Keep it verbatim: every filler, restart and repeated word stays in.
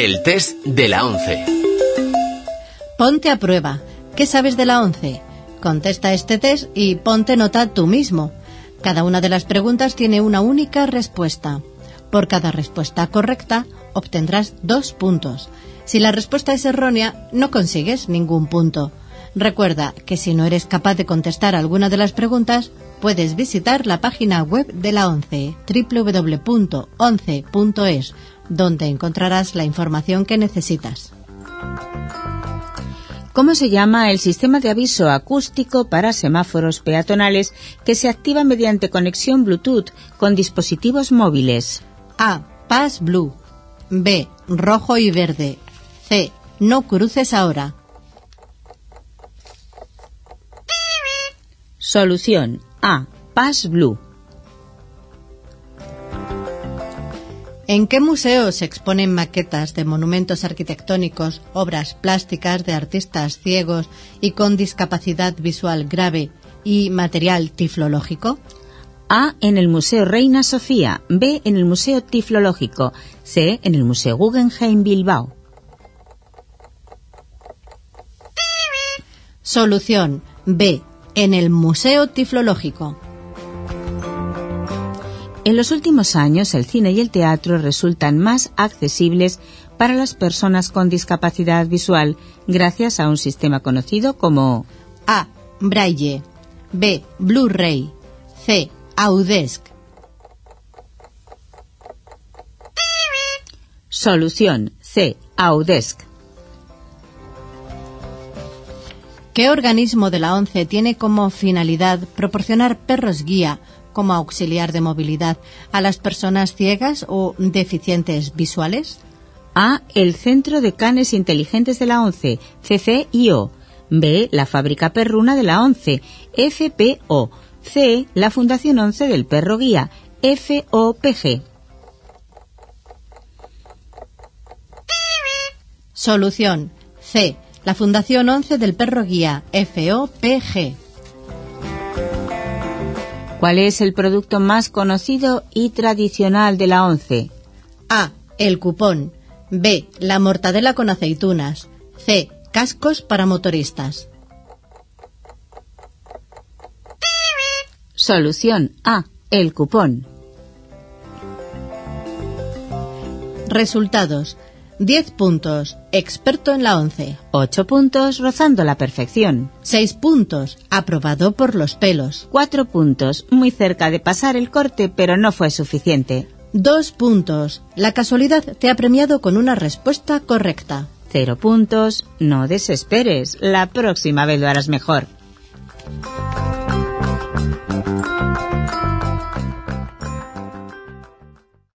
El test de la once. Ponte a prueba. ¿Qué sabes de la once? Contesta este test y ponte nota tú mismo. Cada una de las preguntas tiene una única respuesta. Por cada respuesta correcta, obtendrás dos puntos. Si la respuesta es errónea, no consigues ningún punto. Recuerda que si no eres capaz de contestar alguna de las preguntas, puedes visitar la página web de la ONCE, doble u doble u doble u punto once punto es, donde encontrarás la información que necesitas. ¿Cómo se llama el sistema de aviso acústico para semáforos peatonales que se activa mediante conexión Bluetooth con dispositivos móviles? A. Pass Blue. B. Rojo y verde. C. No cruces ahora. Solución A. Pass Blue. ¿En qué museo se exponen maquetas de monumentos arquitectónicos, obras plásticas de artistas ciegos y con discapacidad visual grave y material tiflológico? A. En el Museo Reina Sofía. B. En el Museo Tiflológico. C. En el Museo Guggenheim Bilbao. Solución B. En el Museo Tiflológico. En los últimos años, el cine y el teatro resultan más accesibles para las personas con discapacidad visual gracias a un sistema conocido como A. Braille. B. Blu-ray. C. Audesc. Solución C. Audesc. ¿Qué organismo de la ONCE tiene como finalidad proporcionar perros guía como auxiliar de movilidad a las personas ciegas o deficientes visuales? A. El Centro de Canes Inteligentes de la ONCE, C C I O. B. La Fábrica Perruna de la ONCE, F P O. C. La Fundación ONCE del Perro Guía, F O P G. Solución C. La Fundación ONCE del Perro Guía, F O P G. ¿Cuál es el producto más conocido y tradicional de la ONCE? A. El cupón. B. La mortadela con aceitunas. C. Cascos para motoristas. Solución A. El cupón. Resultados. diez puntos. Experto en la ONCE. ocho puntos. Rozando la perfección. seis puntos. Aprobado por los pelos. cuatro puntos. Muy cerca de pasar el corte, pero no fue suficiente. dos puntos. La casualidad te ha premiado con una respuesta correcta. cero puntos. No desesperes. La próxima vez lo harás mejor.